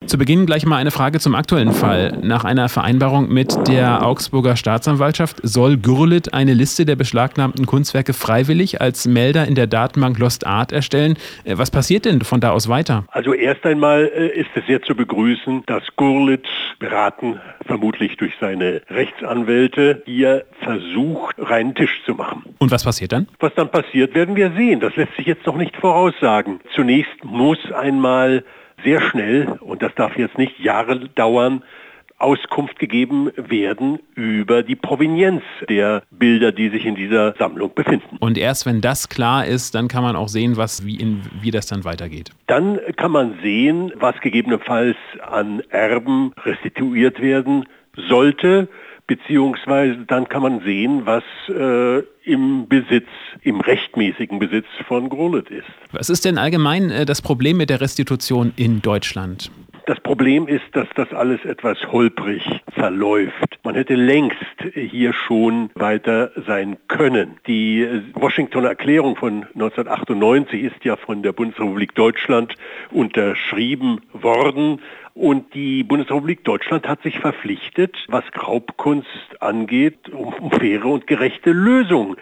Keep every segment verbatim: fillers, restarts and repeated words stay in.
Zu Beginn gleich mal eine Frage zum aktuellen Fall. Nach einer Vereinbarung mit der Augsburger Staatsanwaltschaft soll Gurlitt eine Liste der beschlagnahmten Kunstwerke freiwillig als Melder in der Datenbank Lost Art erstellen. Was passiert denn von da aus weiter? Also erst einmal ist es sehr zu begrüßen, dass Gurlitt, beraten vermutlich durch seine Rechtsanwälte, hier versucht, reinen Tisch zu machen. Und was passiert dann? Was dann passiert, werden wir sehen. Das lässt sich jetzt noch nicht voraussagen. Zunächst muss einmal sehr schnell, und das darf jetzt nicht Jahre dauern, Auskunft gegeben werden über die Provenienz der Bilder, die sich in dieser Sammlung befinden. Und erst wenn das klar ist, dann kann man auch sehen, was, wie, in, wie das dann weitergeht. Dann kann man sehen, was gegebenenfalls an Erben restituiert werden sollte, beziehungsweise dann kann man sehen, was äh, im Besitz, im rechtmäßigen Besitz von Gurlitt ist. Was ist denn allgemein äh, das Problem mit der Restitution in Deutschland? Das Problem ist, dass das alles etwas holprig verläuft. Man hätte längst hier schon weiter sein können. Die Washingtoner Erklärung von neunzehnhundertachtundneunzig ist ja von der Bundesrepublik Deutschland unterschrieben worden. Und die Bundesrepublik Deutschland hat sich verpflichtet, was Raubkunst angeht, um, um faire und gerechte Lösungen.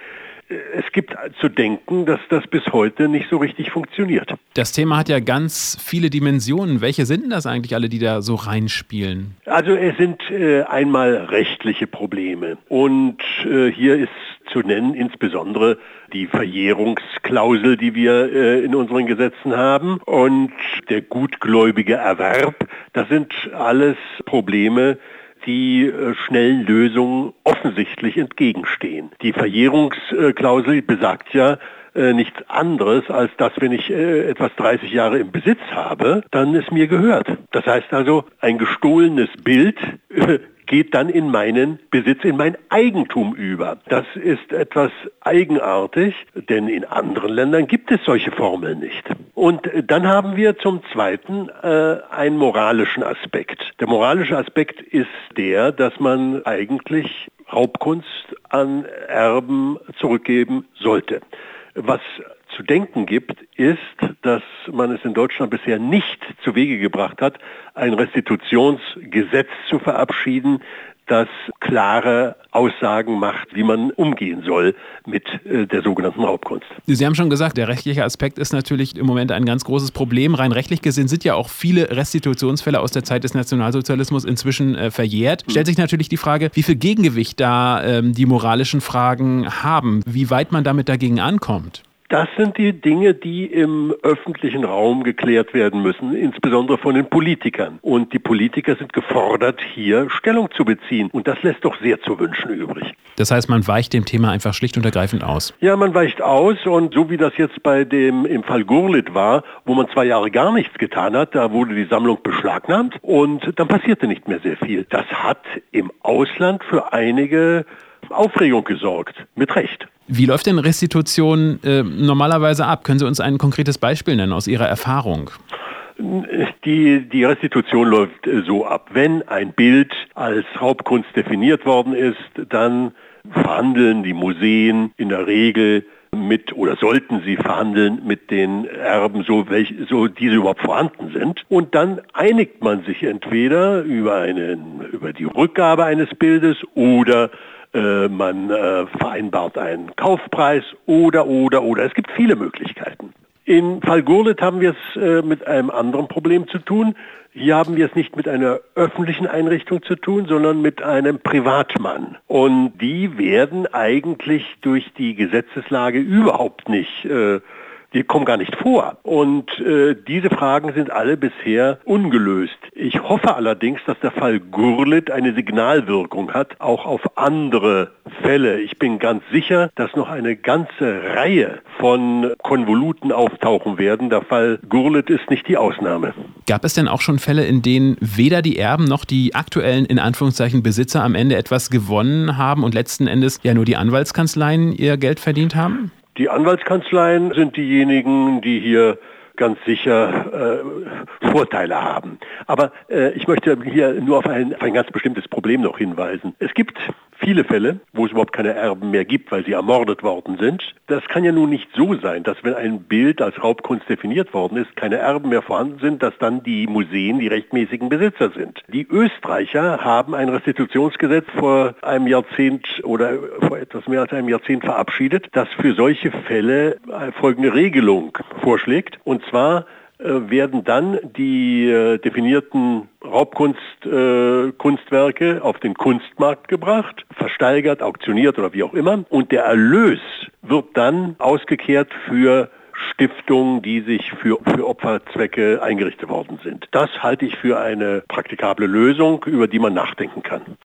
Es gibt zu denken, dass das bis heute nicht so richtig funktioniert. Das Thema hat ja ganz viele Dimensionen. Welche sind denn das eigentlich alle, die da so reinspielen? Also es sind äh, einmal rechtliche Probleme. Und äh, hier ist zu nennen insbesondere die Verjährungsklausel, die wir äh, in unseren Gesetzen haben, und der gutgläubige Erwerb. Das sind alles Probleme, die äh, schnellen Lösungen offensichtlich entgegenstehen. Die Verjährungsklausel besagt ja äh, nichts anderes, als dass, wenn ich äh, etwas dreißig Jahre im Besitz habe, dann es mir gehört. Das heißt also, ein gestohlenes Bild äh, geht dann in meinen Besitz, in mein Eigentum über. Das ist etwas eigenartig, denn in anderen Ländern gibt es solche Formeln nicht. Und dann haben wir zum Zweiten äh, einen moralischen Aspekt. Der moralische Aspekt ist der, dass man eigentlich Raubkunst an Erben zurückgeben sollte. Was zu denken gibt, ist, dass man es in Deutschland bisher nicht zu Wege gebracht hat, ein Restitutionsgesetz zu verabschieden, das klare Aussagen macht, wie man umgehen soll mit äh, der sogenannten Raubkunst. Sie haben schon gesagt, der rechtliche Aspekt ist natürlich im Moment ein ganz großes Problem. Rein rechtlich gesehen sind ja auch viele Restitutionsfälle aus der Zeit des Nationalsozialismus inzwischen äh, verjährt. Hm. Stellt sich natürlich die Frage, wie viel Gegengewicht da ähm, die moralischen Fragen haben, wie weit man damit dagegen ankommt. Das sind die Dinge, die im öffentlichen Raum geklärt werden müssen, insbesondere von den Politikern. Und die Politiker sind gefordert, hier Stellung zu beziehen. Und das lässt doch sehr zu wünschen übrig. Das heißt, man weicht dem Thema einfach schlicht und ergreifend aus? Ja, man weicht aus. Und so wie das jetzt bei dem im Fall Gurlitt war, wo man zwei Jahre gar nichts getan hat, da wurde die Sammlung beschlagnahmt und dann passierte nicht mehr sehr viel. Das hat im Ausland für einige Aufregung gesorgt, mit Recht. Wie läuft denn Restitution äh, normalerweise ab? Können Sie uns ein konkretes Beispiel nennen aus Ihrer Erfahrung? Die, die Restitution läuft so ab. Wenn ein Bild als Raubkunst definiert worden ist, dann verhandeln die Museen in der Regel mit, oder sollten sie verhandeln mit den Erben, so, welche, so diese überhaupt vorhanden sind. Und dann einigt man sich entweder über, einen, über die Rückgabe eines Bildes oder äh, man äh, vereinbart einen Kaufpreis oder, oder, oder. Es gibt viele Möglichkeiten. Im Fall Gurlitt haben wir es äh, mit einem anderen Problem zu tun. Hier haben wir es nicht mit einer öffentlichen Einrichtung zu tun, sondern mit einem Privatmann. Und die werden eigentlich durch die Gesetzeslage überhaupt nicht äh, die kommen gar nicht vor. Und äh, diese Fragen sind alle bisher ungelöst. Ich hoffe allerdings, dass der Fall Gurlitt eine Signalwirkung hat, auch auf andere Fälle. Ich bin ganz sicher, dass noch eine ganze Reihe von Konvoluten auftauchen werden. Der Fall Gurlitt ist nicht die Ausnahme. Gab es denn auch schon Fälle, in denen weder die Erben noch die aktuellen, in Anführungszeichen, Besitzer am Ende etwas gewonnen haben und letzten Endes ja nur die Anwaltskanzleien ihr Geld verdient haben? Die Anwaltskanzleien sind diejenigen, die hier ganz sicher äh, Vorteile haben. Aber äh, ich möchte hier nur auf ein, auf ein ganz bestimmtes Problem noch hinweisen. Es gibt viele Fälle, wo es überhaupt keine Erben mehr gibt, weil sie ermordet worden sind. Das kann ja nun nicht so sein, dass wenn ein Bild als Raubkunst definiert worden ist, keine Erben mehr vorhanden sind, dass dann die Museen die rechtmäßigen Besitzer sind. Die Österreicher haben ein Restitutionsgesetz vor einem Jahrzehnt oder vor etwas mehr als einem Jahrzehnt verabschiedet, das für solche Fälle folgende Regelung vorschlägt. Und zwar äh, werden dann die äh, definierten Raubkunstkunstwerke äh, auf den Kunstmarkt gebracht, versteigert, auktioniert oder wie auch immer. Und der Erlös wird dann ausgekehrt für Stiftungen, die sich für, für Opferzwecke eingerichtet worden sind. Das halte ich für eine praktikable Lösung, über die man nachdenken kann.